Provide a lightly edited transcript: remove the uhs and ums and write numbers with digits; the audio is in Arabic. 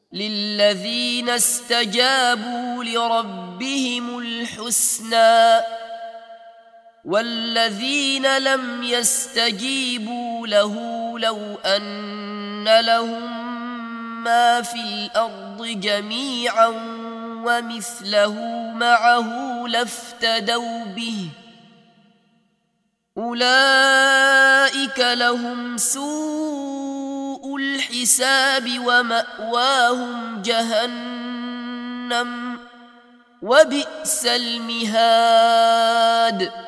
للذين استجابوا لربهم الحسنى والذين لم يستجيبوا له لو أن لهم ما في الأرض جميعا ومثله معه لافتدوا به أولئك لهم سوء الحساب ومأواهم جهنم وبئس المهاد.